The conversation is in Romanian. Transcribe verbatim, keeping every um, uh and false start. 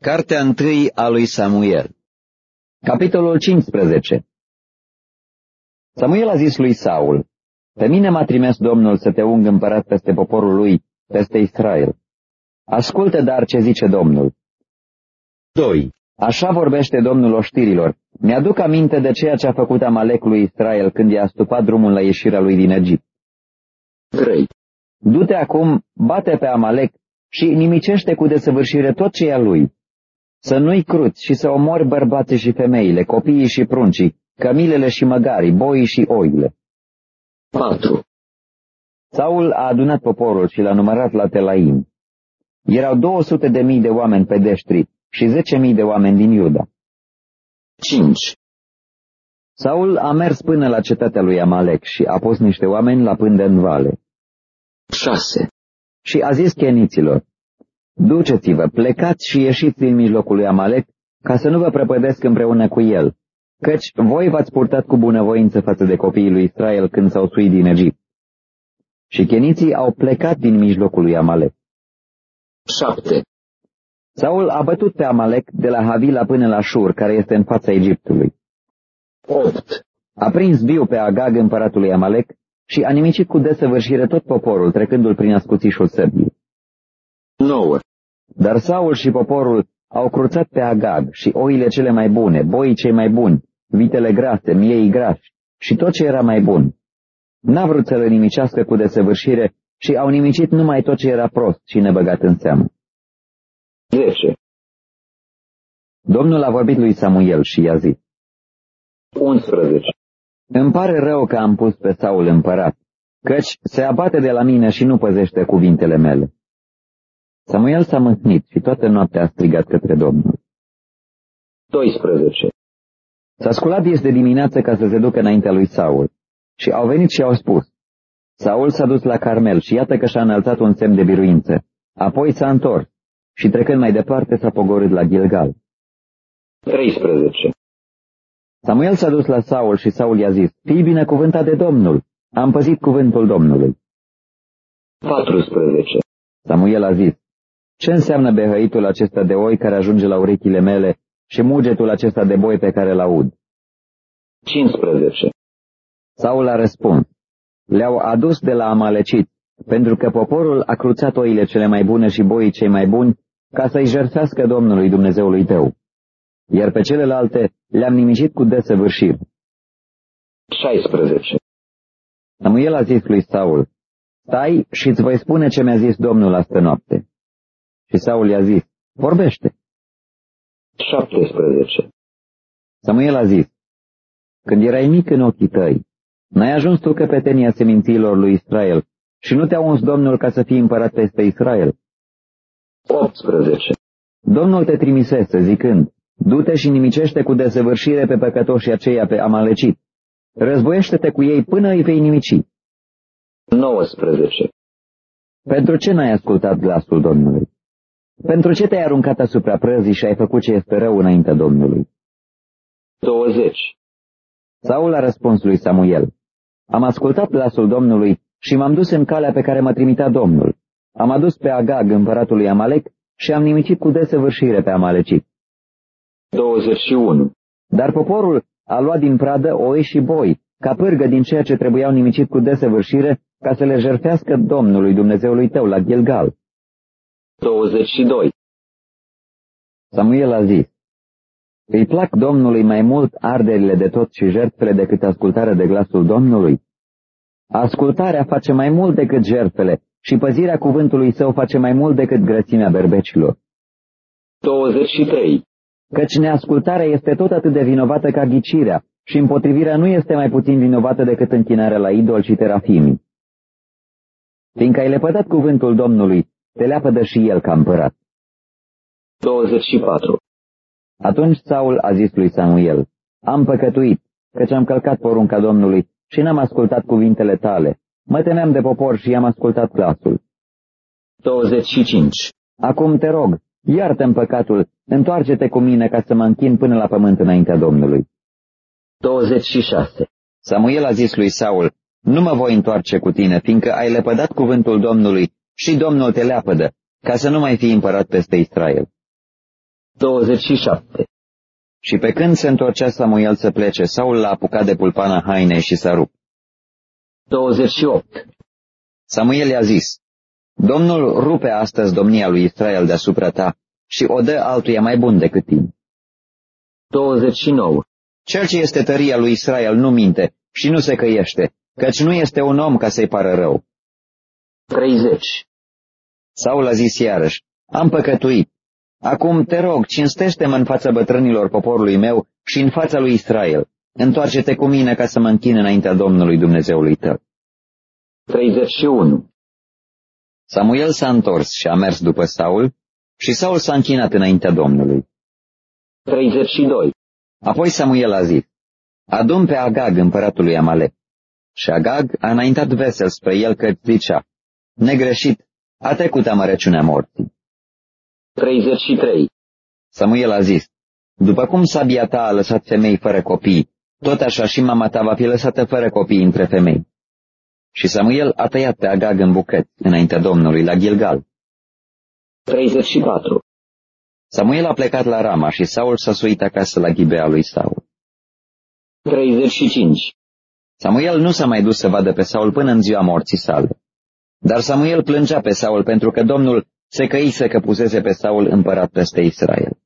Cartea întâi a lui Samuel. Capitolul cincisprezece. Samuel a zis lui Saul: Pe mine m-a trimis Domnul să te ung împărat peste poporul lui, peste Israel. Ascultă dar ce zice Domnul. doi. Așa vorbește Domnul oștirilor: Mi-aduc aminte de ceea ce a făcut Amalek lui Israel când i-a stupat drumul la ieșirea lui din Egipt. trei. Du-te acum, bate pe Amalek și nimicește cu desăvârșire tot ce e a lui. Să nu-i cruți și să omori bărbații și femeile, copiii și pruncii, cămilele și măgarii, boii și oile. patru. Saul a adunat poporul și l-a numărat la Telaim. Erau două sute de mii de oameni pedeștri și zece mii de oameni din Iuda. cinci. Saul a mers până la cetatea lui Amalek și a pus niște oameni la pândă în vale. șase. Și a zis cheniților: Duceți-vă, plecați și ieșiți din mijlocul lui Amalek, ca să nu vă prăpădesc împreună cu el, căci voi v-ați purtat cu bunăvoință față de copiii lui Israel când s-au suit din Egipt. Și cheniții au plecat din mijlocul lui Amalek. șapte. Saul a bătut pe Amalek de la Havila până la Shur, care este în fața Egiptului. opt. A prins viu pe Agag, împăratul lui Amalek, și a nimicit cu desăvârșire tot poporul, trecându-l prin ascuțișul săbii. nouă. Dar Saul și poporul au cruțat pe Agag și oile cele mai bune, boii cei mai buni, vitele grase, miei grași și tot ce era mai bun. N-a vrut să le nimicească cu desăvârșire și au nimicit numai tot ce era prost și nebăgat în seamă. zece. Domnul a vorbit lui Samuel și i-a zis: unsprezece. Îmi pare rău că am pus pe Saul împărat, căci se abate de la mine și nu păzește cuvintele mele. Samuel s-a mâhnit și toată noaptea a strigat către Domnul. doisprezece. S-a sculat Ies de dimineață ca să se ducă înaintea lui Saul și au venit și au spus: Saul s-a dus la Carmel și iată că și-a înălțat un semn de biruință. Apoi s-a întors și trecând mai departe s-a pogorât la Gilgal. treisprezece. Samuel s-a dus la Saul și Saul i-a zis: Fii binecuvântat de Domnul, am păzit cuvântul Domnului. paisprezece. Samuel a zis: Ce înseamnă behăitul acesta de oi care ajunge la urechile mele și mugetul acesta de boi pe care l-aud? cincisprezece. Saul a răspuns: Le-au adus de la Amalecit, pentru că poporul a cruțat oile cele mai bune și boii cei mai buni, ca să-i jertfească Domnului Dumnezeului tău. Iar pe celelalte le-am nimicit cu desăvârșire. șaisprezece. Samuel a zis lui Saul: Stai și îți voi spune ce mi-a zis Domnul astă noapte. Și Saul i-a zis: Vorbește. șaptesprezece. Samuel a zis: Când erai mic în ochii tăi, n-ai ajuns tu căpetenia semințiilor lui Israel și nu te-a uns Domnul ca să fii împărat peste Israel. optsprezece. Domnul te trimisese zicând: Du-te și nimicește cu desăvârșire pe păcătoșii aceia pe Amalecit. Războiește-te cu ei până îi vei nimici. nouăsprezece. Pentru ce n-ai ascultat glasul Domnului? Pentru ce te-ai aruncat asupra prăzii și ai făcut ce este rău înaintea Domnului? douăzeci. Saul a răspuns lui Samuel: Am ascultat glasul Domnului și m-am dus în calea pe care mă trimitea Domnul. Am adus pe Agag, împăratul lui Amalek, și am nimicit cu desăvârșire pe Amalecit. douăzeci și unu. Dar poporul a luat din pradă oi și boi, ca pârgă din ceea ce trebuiau nimicit cu desăvârșire, ca să le jertfească Domnului Dumnezeului tău la Gilgal. douăzeci și doi. Samuel a zis: Îi plac Domnului mai mult arderile de tot și jertfele decât ascultarea de glasul Domnului? Ascultarea face mai mult decât jertfele și păzirea cuvântului său face mai mult decât grăsimea berbecilor. douăzeci și trei. Căci neascultarea este tot atât de vinovată ca ghicirea și împotrivirea nu este mai puțin vinovată decât închinarea la idol și terafimii. Fiindcă ai lepădat cuvântul Domnului, te leapădă și el ca împărat. douăzeci și patru. Atunci Saul a zis lui Samuel: Am păcătuit, căci am călcat porunca Domnului și n-am ascultat cuvintele tale. Mă temeam de popor și i-am ascultat glasul. douăzeci și cinci. Acum te rog, iartă-mi păcatul, întoarce-te cu mine ca să mă închin până la pământ înaintea Domnului. douăzeci și șase. Samuel a zis lui Saul: Nu mă voi întoarce cu tine, fiindcă ai lepădat cuvântul Domnului și Domnul te leapădă, ca să nu mai fii împărat peste Israel. douăzeci și șapte. Și pe când se întorcea Samuel să plece, Saul l-a apucat de pulpana hainei și s-a rupt. douăzeci și opt. Samuel i-a zis, Domnul rupe astăzi domnia lui Israel deasupra ta și o dă altuia mai bun decât tine. douăzeci și nouă. Cel ce este tăria lui Israel nu minte și nu se căiește, căci nu este un om ca să-i pară rău. treizeci. Saul a zis iarăși, am păcătuit. Acum te rog, cinstește-mă în fața bătrânilor poporului meu și în fața lui Israel. Întoarce-te cu mine ca să mă închin înaintea Domnului Dumnezeului tău. treizeci și unu. Samuel s-a întors și a mers după Saul și Saul s-a închinat înaintea Domnului. treizeci și doi. Apoi Samuel a zis, adu-mi pe Agag, împăratul lui Amalek. Și Agag a înaintat vesel spre el că zicea, negreșit, a trecut amărăciunea morții. treizeci și trei. Samuel a zis, după cum sabia ta a lăsat femei fără copii, tot așa și mama ta va fi lăsată fără copii între femei. Și Samuel a tăiat pe Agag în bucăți înaintea Domnului la Gilgal. treizeci și patru. Samuel a plecat la Rama și Saul s-a suit acasă la Ghibea lui Saul. treizeci și cinci. Samuel nu s-a mai dus să vadă pe Saul până în ziua morții sale. Dar Samuel plângea pe Saul pentru că Domnul se căise că pusese pe Saul împărat peste Israel.